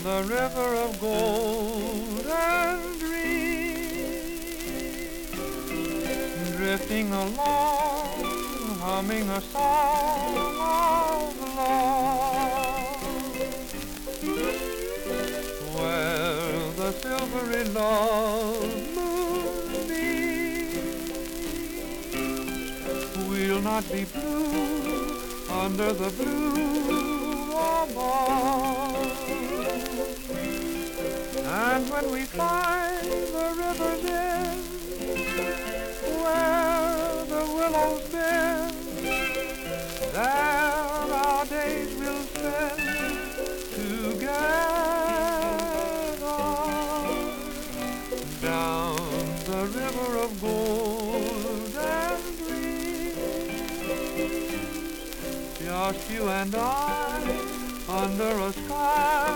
the river of gold and dreams, drifting along, humming a song of love, where the silvery love moonbeams. We'll not be blue under the blue above. And when we find the river's end, where the willows bend, there our days will spend together, down the river of gold and dreams, just you and I under a sky